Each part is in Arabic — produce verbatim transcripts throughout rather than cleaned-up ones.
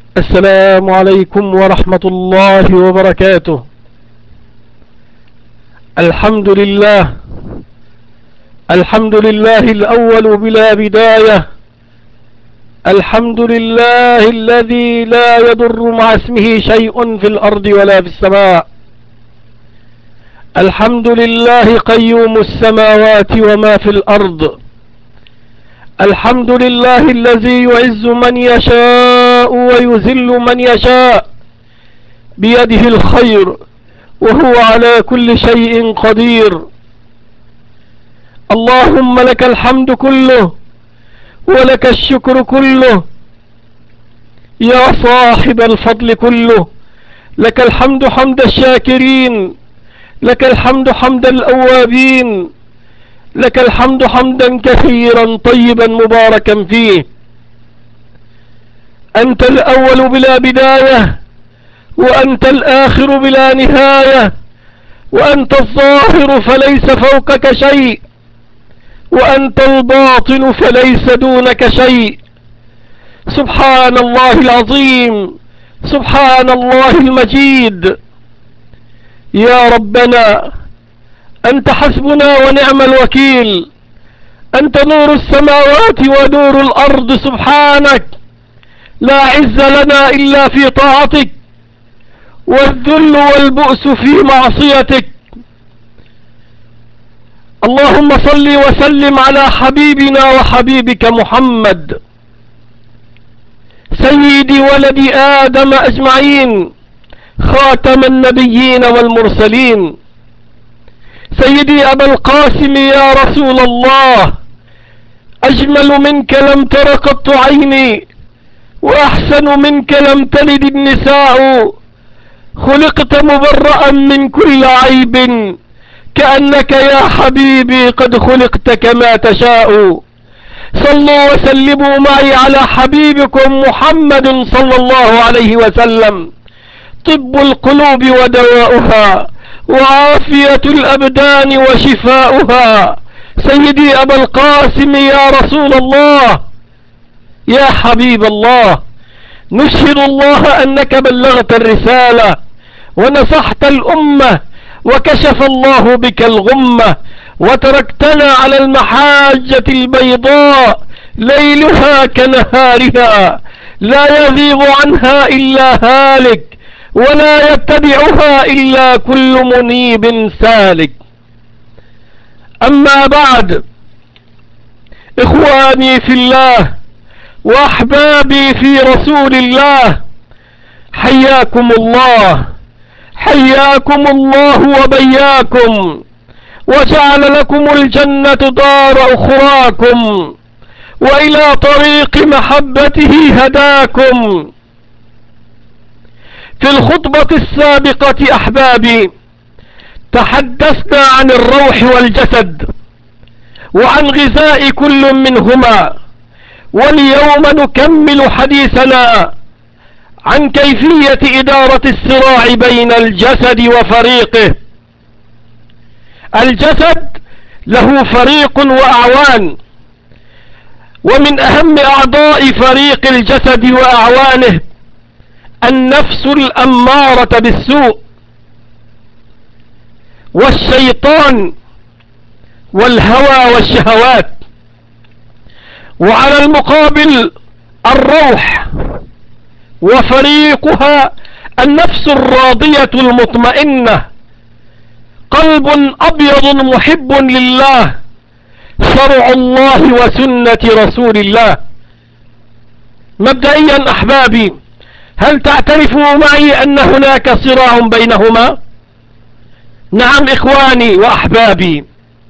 السلام عليكم ورحمة الله وبركاته. الحمد لله الحمد لله الأول بلا بداية. الحمد لله الذي لا يضر مع اسمه شيء في الأرض ولا في السماء. الحمد لله قيوم السماوات وما في الأرض. الحمد لله الذي يعز من يشاء ويذل من يشاء بيده الخير وهو على كل شيء قدير. اللهم لك الحمد كله ولك الشكر كله يا صاحب الفضل كله. لك الحمد حمد الشاكرين، لك الحمد حمد الأوابين، لك الحمد حمدا كثيرا طيبا مباركا فيه. أنت الأول بلا بداية، وأنت الآخر بلا نهاية، وأنت الظاهر فليس فوقك شيء، وأنت الباطن فليس دونك شيء. سبحان الله العظيم، سبحان الله المجيد. يا ربنا أنت حسبنا ونعم الوكيل. أنت نور السماوات ونور الأرض سبحانك. لا عز لنا إلا في طاعتك، والذل والبؤس في معصيتك. اللهم صل وسلم على حبيبنا وحبيبك محمد سيد ولد آدم أجمعين، خاتم النبيين والمرسلين. سيدي أبا القاسم يا رسول الله، أجمل منك لم تر قط عيني، وأحسن منك لم تلد النساء. خلقت مبرأ من كل عيب، كأنك يا حبيبي قد خلقت كما تشاء. صلوا وسلموا معي على حبيبكم محمد صلى الله عليه وسلم، طب القلوب ودواؤها، وعافية الأبدان وشفاؤها. سيدي أبا القاسم يا رسول الله، يا حبيب الله، نشهد الله أنك بلغت الرسالة ونصحت الأمة، وكشف الله بك الغمة، وتركتنا على المحاجة البيضاء ليلها كنهارها، لا يزيغ عنها إلا هالك، ولا يتبعها إلا كل منيب سالك. أما بعد، إخواني في الله وأحبابي في رسول الله، حياكم الله، حياكم الله وبياكم، وجعل لكم الجنة دار أخراكم، وإلى طريق محبته هداكم. في الخطبة السابقة أحبابي تحدثنا عن الروح والجسد وعن غذاء كل منهما، واليوم نكمل حديثنا عن كيفية إدارة الصراع بين الجسد وفريقه. الجسد له فريق وأعوان، ومن أهم أعضاء فريق الجسد وأعوانه النفس الأمارة بالسوء، والشيطان، والهوى والشهوات. وعلى المقابل الروح، وفريقها النفس الراضية المطمئنة، قلب أبيض محب لله، شرع الله وسنة رسول الله. مبدئيا أحبابي، هل تعترفوا معي أن هناك صراع بينهما؟ نعم إخواني وأحبابي،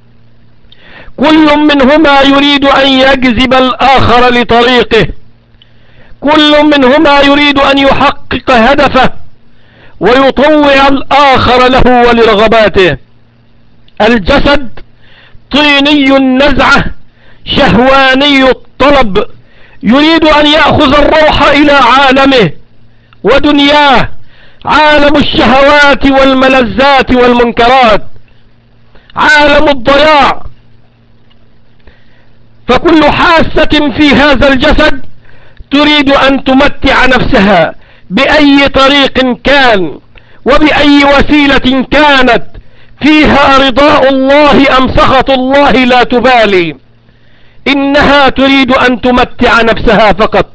كل منهما يريد أن يجذب الآخر لطريقه، كل منهما يريد أن يحقق هدفه ويطوع الآخر له ولرغباته. الجسد طيني النزعة، شهواني الطلب، يريد أن يأخذ الروح إلى عالمه ودنياه، عالم الشهوات والملذات والمنكرات، عالم الضياع. فكل حاسة في هذا الجسد تريد أن تمتع نفسها بأي طريق كان وبأي وسيلة كانت، فيها رضاء الله أم سخط الله لا تبالي، إنها تريد أن تمتع نفسها فقط،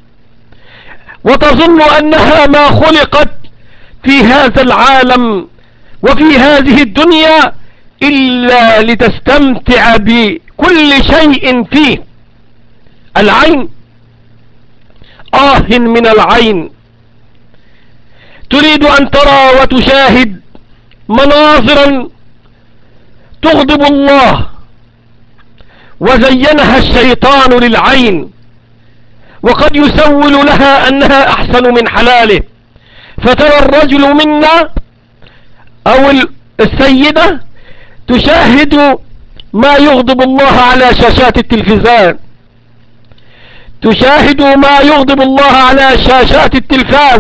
وتظن أنها ما خلقت في هذا العالم وفي هذه الدنيا إلا لتستمتع بكل شيء فيه. العين، آه من العين، تريد أن ترى وتشاهد مناظرا تغضب الله، وزينها الشيطان للعين، وقد يسول لها أنها أحسن من حلاله، فترى الرجل منا أو السيدة تشاهد ما يغضب الله على شاشات التلفزيون، تشاهد ما يغضب الله على شاشات التلفاز،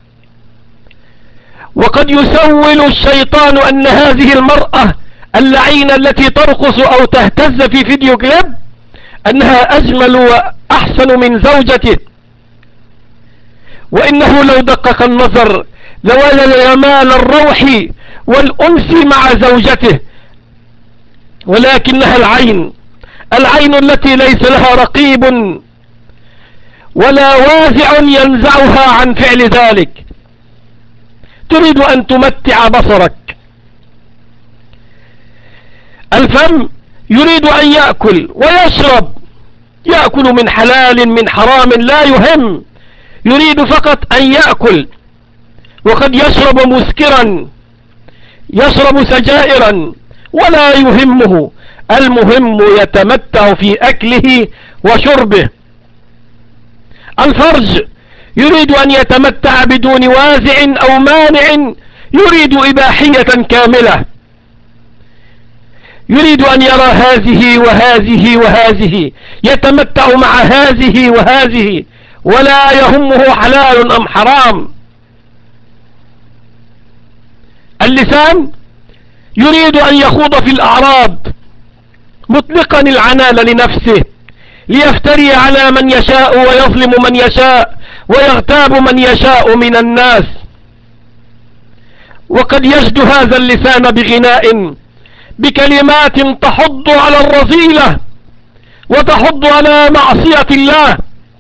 وقد يسول الشيطان أن هذه المرأة اللعينة التي ترقص أو تهتز في فيديو كليب أنها أجمل وأحسن من زوجته، وإنه لو دقق النظر لوجد جمال الروح والأنس مع زوجته، ولكنها العين، العين التي ليس لها رقيب ولا وازع ينزعها عن فعل ذلك، تريد أن تمتع بصرك. الفم يريد أن يأكل ويشرب، يأكل من حلال من حرام لا يهم، يريد فقط أن يأكل، وقد يشرب مسكرا، يشرب سجائرا ولا يهمه، المهم يتمتع في أكله وشربه. الفرج يريد أن يتمتع بدون وازع أو مانع، يريد إباحية كاملة، يريد أن يرى هذه وهذه وهذه، يتمتع مع هذه وهذه، ولا يهمه حلال أم حرام. اللسان يريد أن يخوض في الأعراض مطلقا العنان لنفسه، ليفتري على من يشاء ويظلم من يشاء ويغتاب من يشاء من الناس، وقد يجد هذا اللسان بغناء بكلمات تحض على الرذيلة وتحض على معصية الله.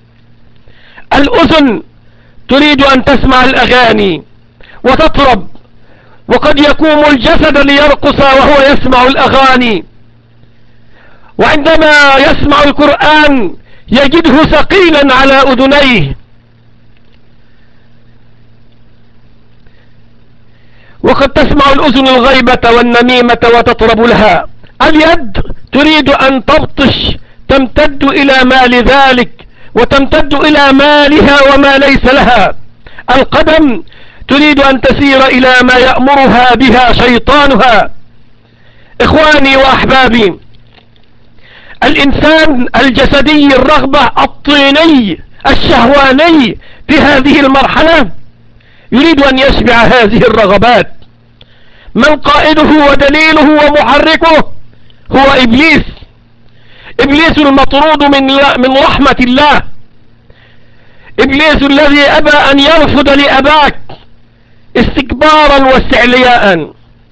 الأذن تريد أن تسمع الأغاني وتطرب، وقد يقوم الجسد ليرقص وهو يسمع الأغاني، وعندما يسمع القرآن يجده ثقيلا على أذنيه. وقد تسمع الأذن الغيبة والنميمة وتطرب لها. اليد تريد أن تبطش، تمتد إلى مال ذلك وتمتد إلى مالها وما ليس لها. القدم تريد أن تسير إلى ما يأمرها بها شيطانها. إخواني وأحبابي، الإنسان الجسدي الرغبة الطيني الشهواني في هذه المرحلة يريد أن يشبع هذه الرغبات. من قائده ودليله ومحركه هو إبليس، إبليس المطرود من من رحمة الله، إبليس الذي أبى أن يرفض لأباك استكبارا واستعلياء.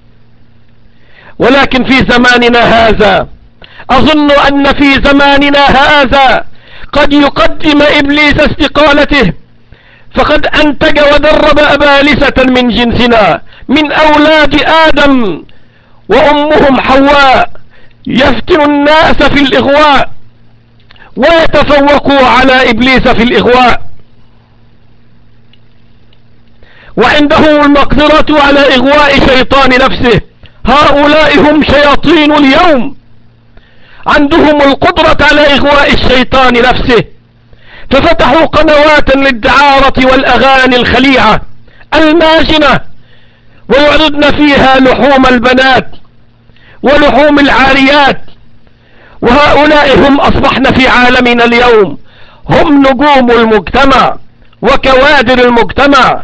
ولكن في زماننا هذا أظن أن في زماننا هذا قد يقدم إبليس استقالته، فقد أنتج ودرب أبالسة من جنسنا من أولاد آدم وأمهم حواء يفتن الناس في الإغواء ويتفوقوا على إبليس في الإغواء، وعندهم المقدرة على إغواء شيطان نفسه. هؤلاء هم شياطين اليوم، عندهم القدرة على إغواء الشيطان نفسه، ففتحوا قنوات للدعارة والأغاني الخليعة الماجنة، ويعرضن فيها لحوم البنات ولحوم العاريات. وهؤلاء هم أصبحن في عالمنا اليوم، هم نجوم المجتمع وكوادر المجتمع،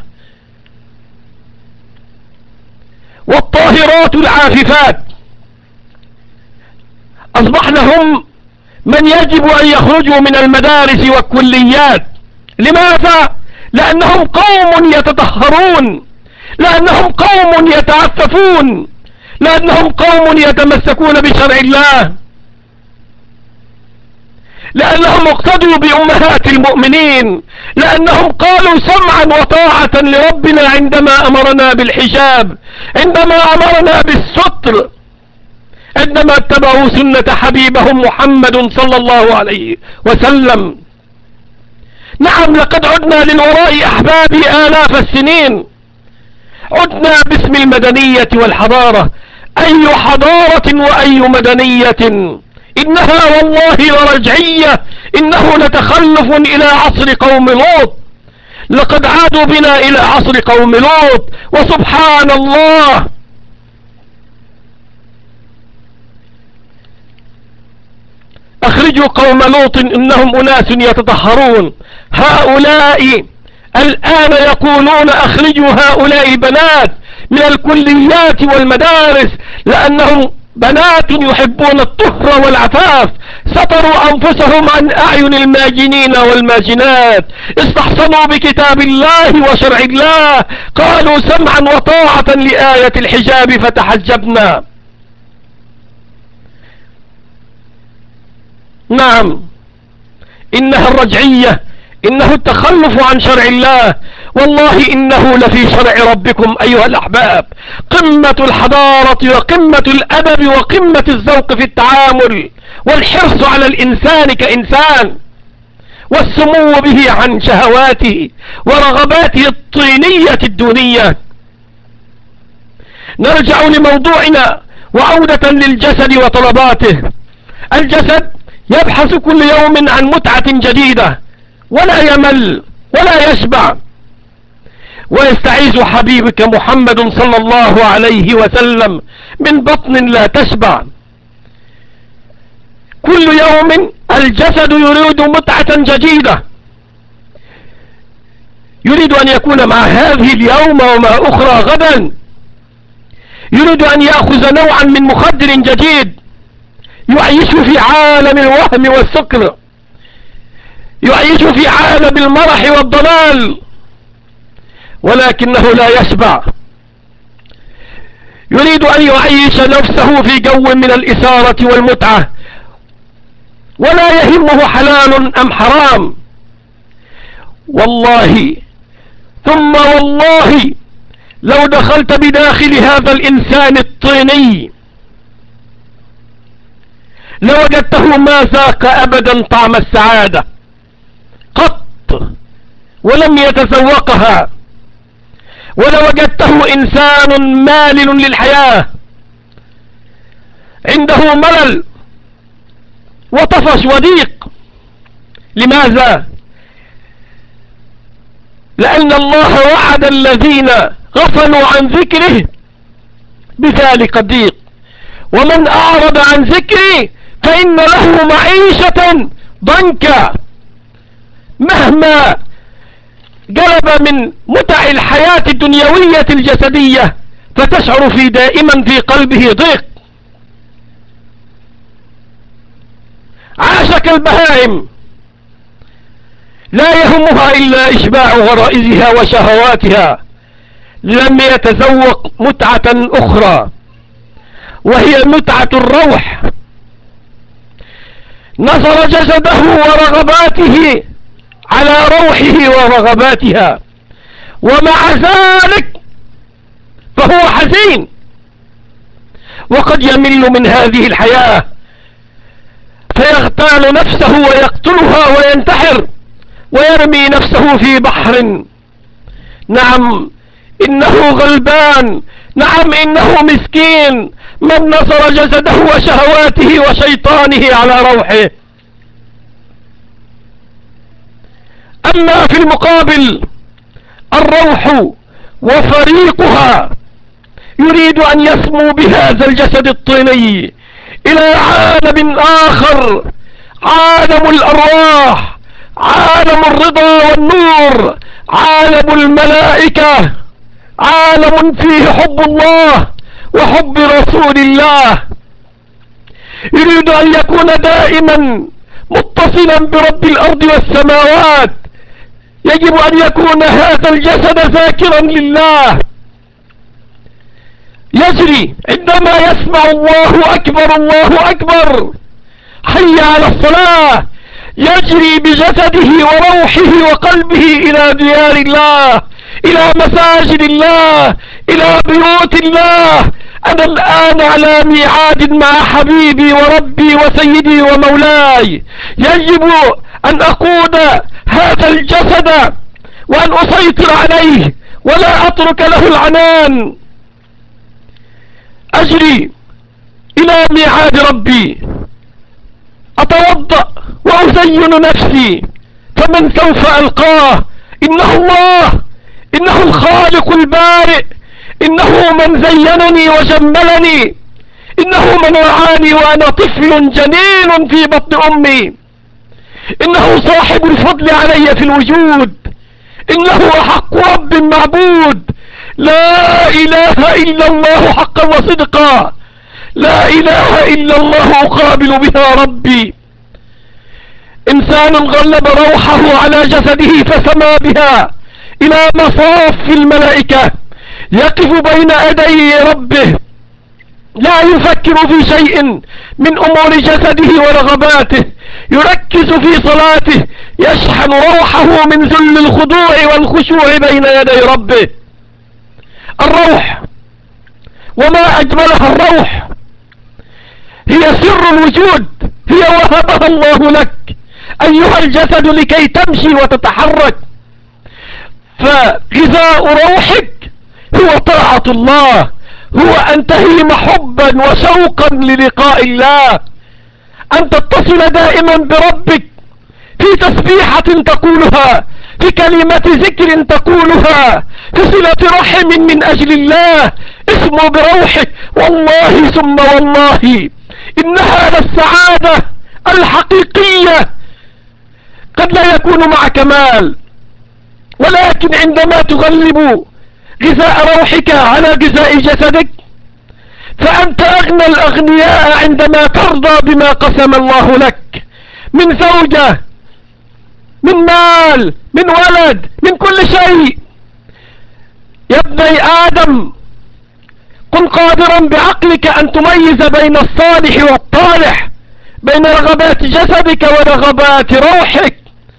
والطاهرات العاففات. أصبحن هم من يجب أن يخرجوا من المدارس والكليات لماذا؟ لأنهم قوم يتطهرون، لأنهم قوم يتعففون، لأنهم قوم يتمسكون بشرع الله، لأنهم اقتدوا بأمهات المؤمنين، لأنهم قالوا سمعا وطاعة لربنا عندما أمرنا بالحجاب، عندما أمرنا بالستر، عندما اتبعوا سنة حبيبهم محمد صلى الله عليه وسلم. نعم، لقد عدنا للوراء أحبابي آلاف السنين، عدنا باسم المدنية والحضارة. أي حضارة وأي مدنية؟ إنها والله لرجعية، إنه لتخلف إلى عصر قوم لوط. لقد عادوا بنا إلى عصر قوم لوط، وسبحان الله. أخرجوا قوم لوط إنهم أناس يتطهرون. هؤلاء الآن يقولون أخرجوا هؤلاء البنات من الكليات والمدارس، لأنهم بنات يحبون الطهر والعفاف، ستروا أنفسهم عن أعين الماجنين والماجنات، استحصنوا بكتاب الله وشرع الله، قالوا سمعا وطاعة لآية الحجاب فتحجبنا. نعم، إنها الرجعية، إنه التخلف عن شرع الله. والله إنه لفي شرع ربكم أيها الأحباب، قمة الحضارة وقمة الأدب وقمة الذوق في التعامل، والحرص على الإنسان كإنسان، والسمو به عن شهواته ورغباته الطينية الدونية. نرجع لموضوعنا وعودة للجسد وطلباته. الجسد يبحث كل يوم عن متعة جديدة، ولا يمل ولا يشبع، ويستعيذ حبيبك محمد صلى الله عليه وسلم من بطن لا تشبع. كل يوم الجسد يريد متعة جديدة، يريد أن يكون مع هذه اليوم ومع أخرى غدا، يريد أن يأخذ نوعا من مخدر جديد، يعيش في عالم الوهم والسكر، يعيش في عالم المرح والضلال، ولكنه لا يشبع. يريد أن يعيش نفسه في جو من الإثارة والمتعة، ولا يهمه حلال أم حرام. والله ثم والله لو دخلت بداخل هذا الإنسان الطيني لوجدته ما ذاق أبدا طعم السعادة قط، ولم يتذوقها، ولوجدته إنسان مالل للحياة، عنده ملل وطفش وضيق. لماذا؟ لأن الله وعد الذين غفلوا عن ذكره بذلك الضيق، ومن أعرض عن ذكري فإن له معيشة ضنكا. مهما جلب من متع الحياة الدنيوية الجسدية فتشعر في دائما في قلبه ضيق. عاش كالبهائم لا يهمها إلا إشباع غرائزها وشهواتها، لم يتذوق متعة أخرى وهي متعة الروح. نصر جسده ورغباته على روحه ورغباتها، ومع ذلك فهو حزين، وقد يمل من هذه الحياة فيغتال نفسه ويقتلها وينتحر ويرمي نفسه في بحر. نعم إنه غلبان، نعم إنه مسكين من نصر جسده وشهواته وشيطانه على روحه. أما في المقابل الروح وفريقها يريد أن يسمو بهذا الجسد الطيني إلى عالم آخر، عالم الأرواح، عالم الرضا والنور، عالم الملائكة، عالم فيه حب الله وحب رسول الله. يريد أن يكون دائما متصلا برب الأرض والسماوات، يجب أن يكون هذا الجسد ذاكرا لله، يجري عندما يسمع الله أكبر الله أكبر حي على الصلاة، يجري بجسده وروحه وقلبه إلى ديار الله، إلى مساجد الله، إلى بيوت الله. أنا الآن على ميعاد مع حبيبي وربي وسيدي ومولاي، يجب أن أقود هذا الجسد وأن أسيطر عليه ولا أترك له العنان. أجري إلى ميعاد ربي، أتوضأ وأزين نفسي، فمن سوف ألقاه؟ إنه الله، إنه الخالق البارئ، إنه من زينني وجملني، إنه من رعاني وأنا طفل جنين في بطن أمي، إنه صاحب الفضل علي في الوجود، إنه أحق رب معبود، لا إله إلا الله حقا وصدقا، لا إله إلا الله أقابل بها ربي. إنسان غلب روحه على جسده فسمى بها إلى مصاف الملائكة، يقف بين يدي ربه لا يفكر في شيء من أمور جسده ورغباته، يركز في صلاته، يشحن روحه من ذل الخضوع والخشوع بين يدي ربه. الروح، وما أجملها الروح، هي سر الوجود، هي وهبها الله لك أيها الجسد لكي تمشي وتتحرك، فغذاء روحك هو طاعة الله، هو أن تهيم حبا وشوقا للقاء الله، أن تتصل دائما بربك في تسبيحة تقولها، في كلمة ذكر تقولها، في صلة رحم من أجل الله، اسمه بروحك. والله ثم والله إنها للسعادة الحقيقية، قد لا يكون مع كمال، ولكن عندما تغلب غذاء روحك على غذاء جسدك فأنت أغنى الأغنياء عندما ترضى بما قسم الله لك من زوجة، من مال، من ولد، من كل شيء. يا ابني آدم، كن قادرا بعقلك أن تميز بين الصالح والطالح، بين رغبات جسدك ورغبات روحك.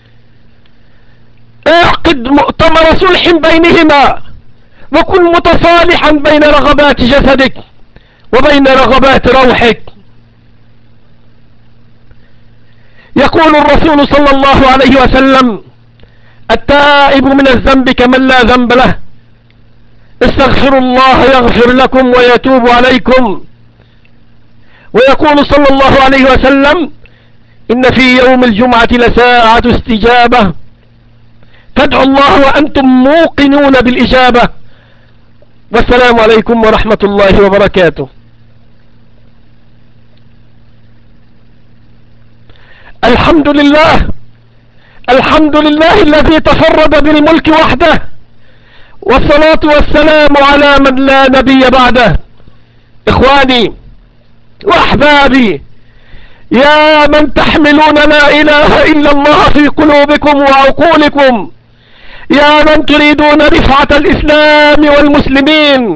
اعقد مؤتمر صلح بينهما، وكن متصالحا بين رغبات جسدك وبين رغبات روحك. يقول الرسول صلى الله عليه وسلم: التائب من الذنب كمن لا ذنب له، استغفروا الله يغفر لكم ويتوب عليكم. ويقول صلى الله عليه وسلم: إن في يوم الجمعة لساعة استجابة، فادعوا الله وأنتم موقنون بالإجابة. والسلام عليكم ورحمة الله وبركاته. الحمد لله، الحمد لله الذي تفرد بالملك وحده، والصلاة والسلام على من لا نبي بعده. إخواني وأحبابي، يا من تحملون لا إله إلا الله في قلوبكم وعقولكم، يا من تريدون رفعة الإسلام والمسلمين،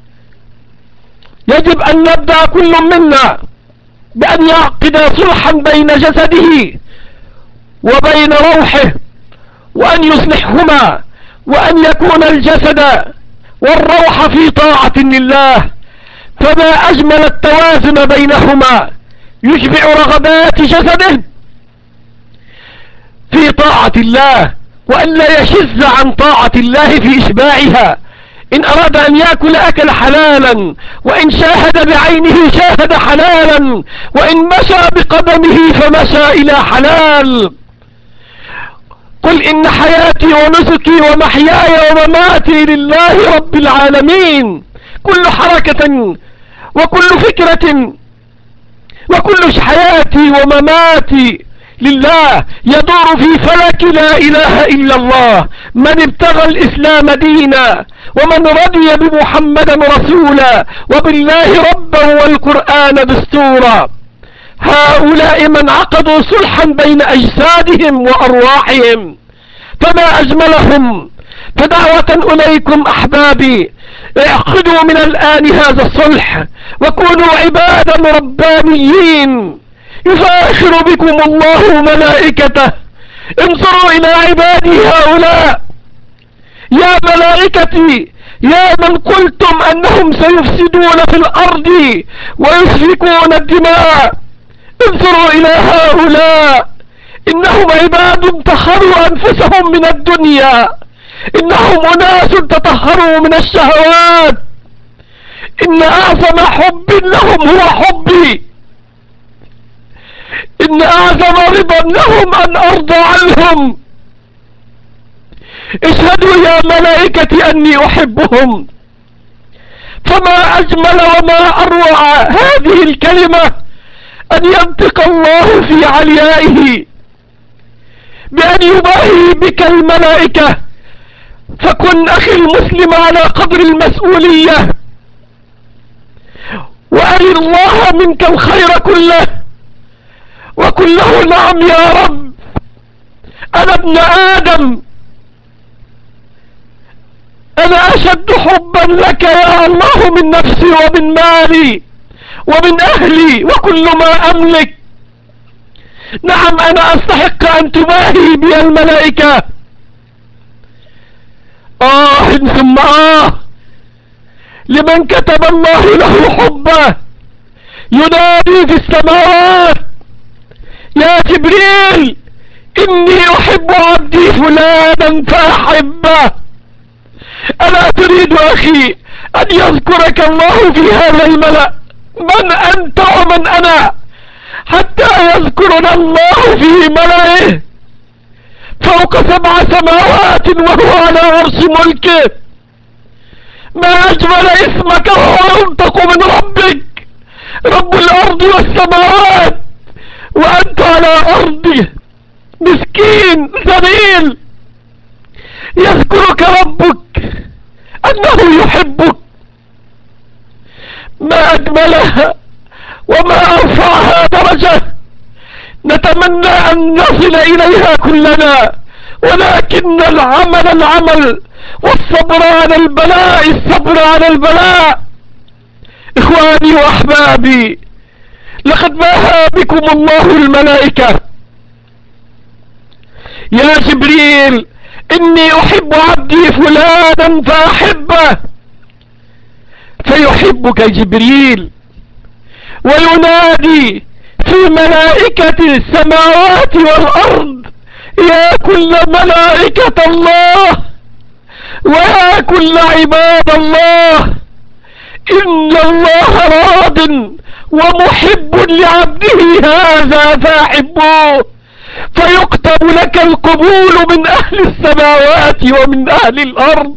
يجب أن نبدأ كل منا بأن يعقد صلحا بين جسده وبين روحه، وأن يصلحهما، وأن يكون الجسد والروح في طاعة لله، فما أجمل التوازن بينهما، يشبع رغبات جسده في طاعة الله، وأن لا يشذ عن طاعة الله في إشباعها. إن أراد أن يأكل أكل حلالا، وإن شاهد بعينه شاهد حلالا، وإن مشى بقدمه فمشى إلى حلال. قل إن حياتي ونسكي ومحياي ومماتي لله رب العالمين. كل حركة وكل فكرة وكل حياتي ومماتي لله، يدور في فلك لا إله إلا الله. من ابتغى الإسلام دينا، ومن رضي بمحمدا رسولا، وبالله ربا والقرآن دستورا. هؤلاء من عقدوا صلحا بين أجسادهم وأرواحهم، فما أجملهم. فدعوة إليكم أحبابي، اعقدوا من الآن هذا الصلح وكونوا عبادا ربانيين يفاخر بكم الله وملائكته. انظروا إلى عبادي هؤلاء يا ملائكتي، يا من قلتم أنهم سيفسدون في الأرض ويسفكون الدماء. انظروا إلى هؤلاء، إنهم عباد طهروا أنفسهم من الدنيا، إنهم أناس تطهروا من الشهوات. إن أعظم حب لهم هو حبي، إن أعظم رضا لهم أن أرضى عنهم. اشهدوا يا ملائكتي أني أحبهم. فما أجمل وما أروع هذه الكلمة أن ينطق الله في عليائه بأن يباهي بك الملائكة. فكن أخي المسلم على قدر المسؤولية، وأري الله منك الخير كله، وقل له نعم يا رب، أنا ابن آدم، أنا أشد حبا لك يا الله من نفسي ومن مالي ومن أهلي وكل ما أملك. نعم أنا أستحق أن تباهي بي الملائكة. آه ثم آه لمن كتب الله له حبه ينادي في السماوات يا جبريل إني أحب عبدي فلانا فأحبه. ألا تريد أخي أن يذكرك الله في هذا الملأ؟ من أنت ومن أنا حتى يذكرنا الله في ملئه فوق سبع سماوات وهو على عرش ملكه؟ ما أجمل اسمك وهو ينطق من ربك، رب الأرض والسماوات، وأنت على أرضه مسكين ذليل. يذكرك ربك أنه يحبك. ما أجملها وما أرفعها درجة. نتمنى أن نصل إليها كلنا، ولكن العمل العمل والصبر على البلاء الصبر على البلاء. إخواني وأحبابي، لقد باهى بكم الله الملائكة. يا جبريل إني أحب عبدي فلانا فأحبه، فيحبك جبريل وينادي في ملائكة السماوات والأرض يا كل ملائكة الله ويا كل عباد الله، إن الله راض ومحب لعبده هذا فأحبوه، فيكتب لك القبول من أهل السماوات ومن أهل الأرض.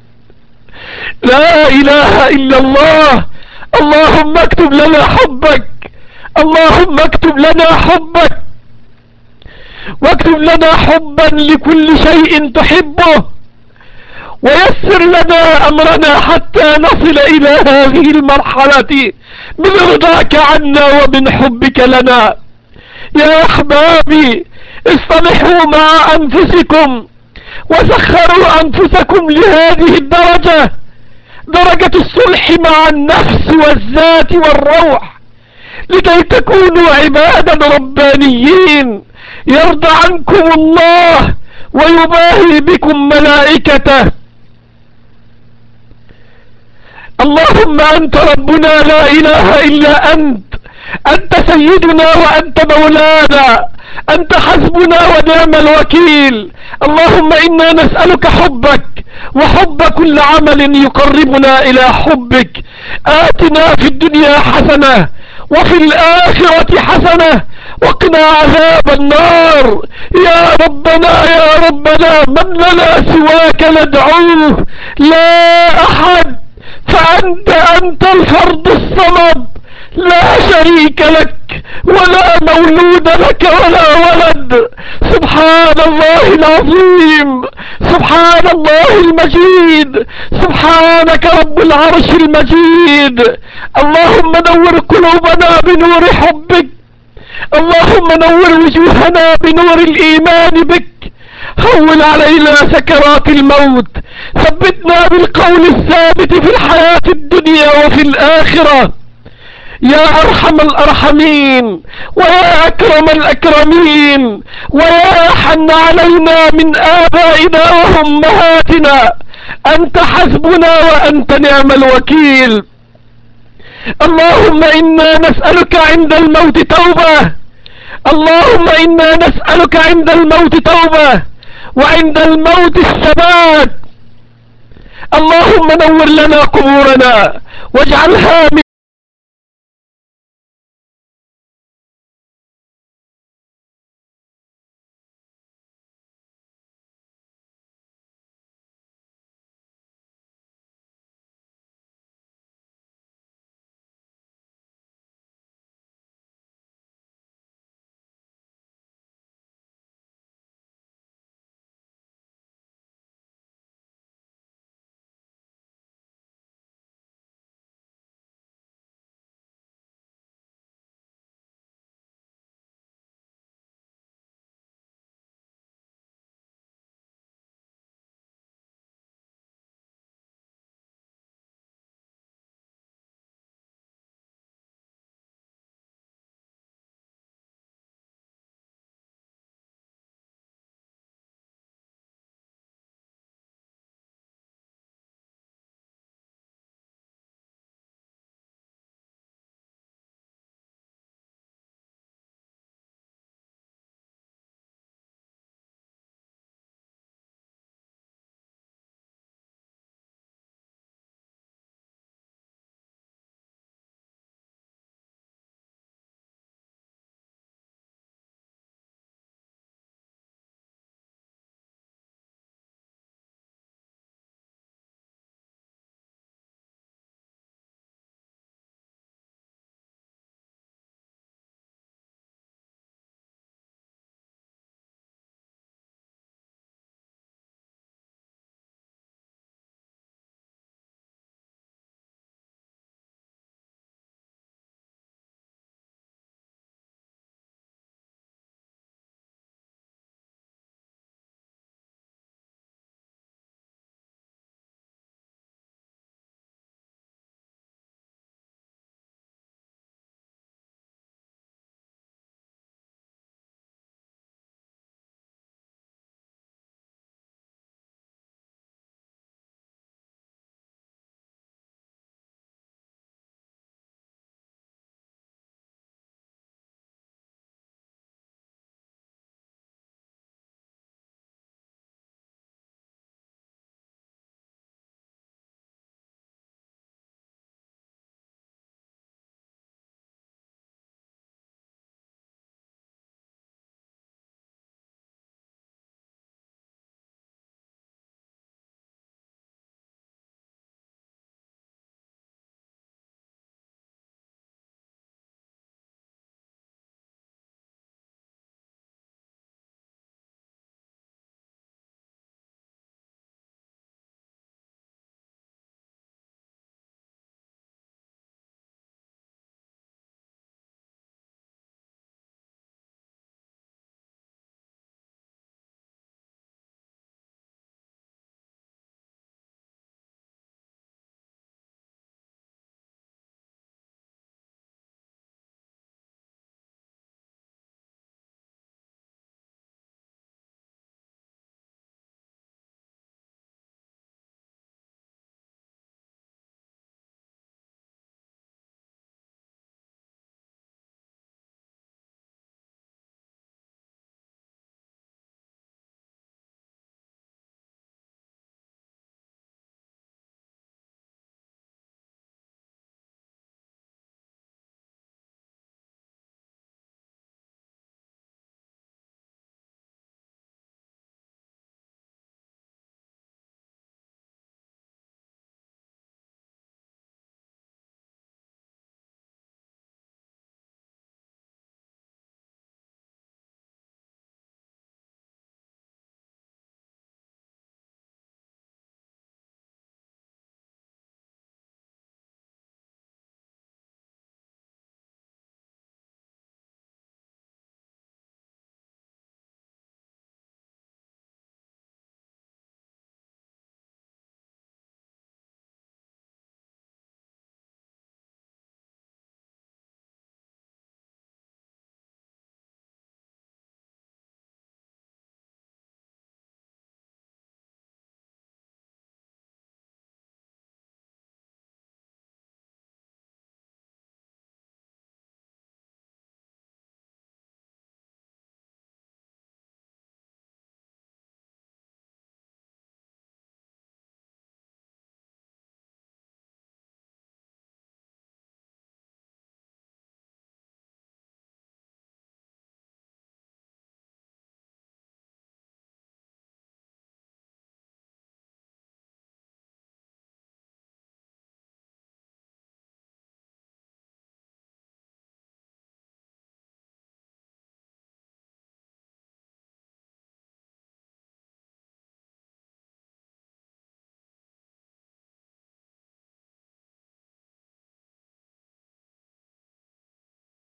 لا إله إلا الله. اللهم اكتب لنا حبك، اللهم اكتب لنا حبك، واكتب لنا حبا لكل شيء تحبه، ويسر لنا أمرنا حتى نصل إلى هذه المرحلة من رضاك عنا ومن حبك لنا. يا أحبابي، اصطلحوا مع أنفسكم وسخروا أنفسكم لهذه الدرجة، درجة الصلح مع النفس والذات والروح، لكي تكونوا عبادا ربانيين يرضى عنكم الله ويباهي بكم ملائكته. اللهم أنت ربنا لا إله إلا أنت، أنت سيدنا وأنت مولانا، أنت حسبنا ونعم الوكيل. اللهم إنا نسألك حبك وحب كل عمل يقربنا إلى حبك. آتنا في الدنيا حسنة وفي الآخرة حسنة وقنا عذاب النار. يا ربنا يا ربنا، من لنا سواك ندعوه؟ لا أحد، فأنت أنت الفرد الصمد، لا شريك لك ولا مولود لك ولا ولد. سبحان الله العظيم، سبحان الله المجيد، سبحانك رب العرش المجيد. اللهم نور قلوبنا بنور حبك، اللهم نور وجوهنا بنور الإيمان بك، هون علينا سكرات الموت، ثبتنا بالقول الثابت في الحياة الدنيا وفي الآخرة، يا أرحم الأرحمين ويا أكرم الأكرمين ويا أحن علينا من آبائنا وأمهاتنا، أنت حسبنا وأنت نعم الوكيل. اللهم إنا نسألك عند الموت توبة، اللهم إنا نسألك عند الموت توبة وعند الموت الثبات. اللهم نور لنا قبورنا واجعلها